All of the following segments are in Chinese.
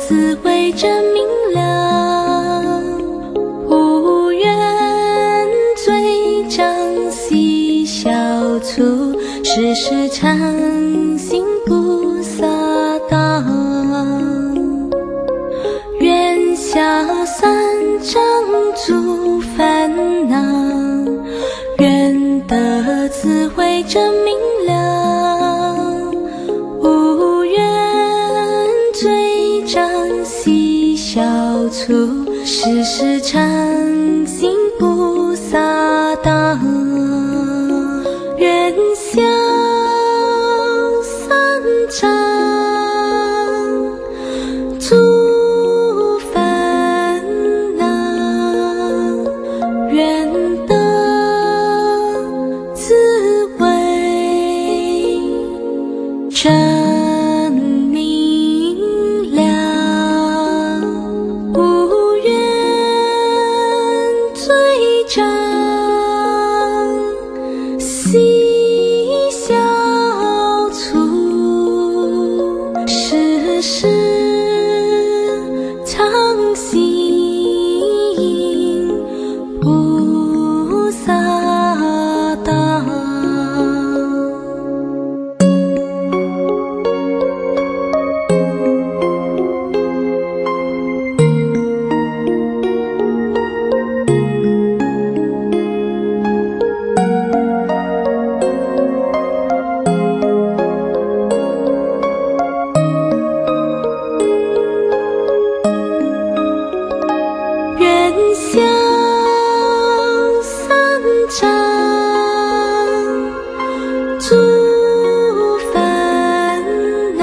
慈悲真明了，无缘罪障悉消除，世世常行菩萨道，愿消三障诸烦恼，愿得慈悲真明了，无缘罪障悉消除，世世常行菩萨道，愿消三障诸烦恼，愿得慈悲真明了，无缘罪障悉消除，世世常行菩萨道。愿消三障诸烦恼，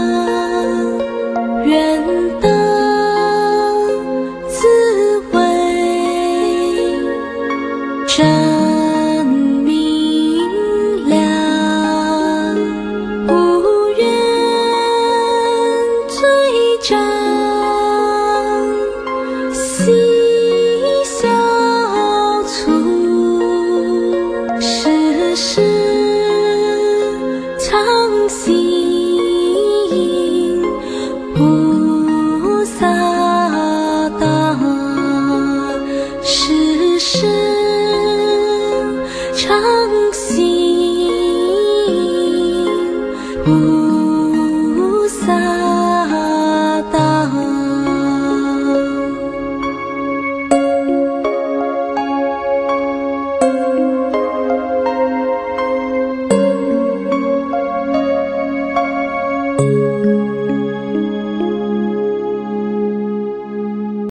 愿得慈悲真明了，无缘罪障悉消除，世世常行菩萨道，世世常行菩萨道。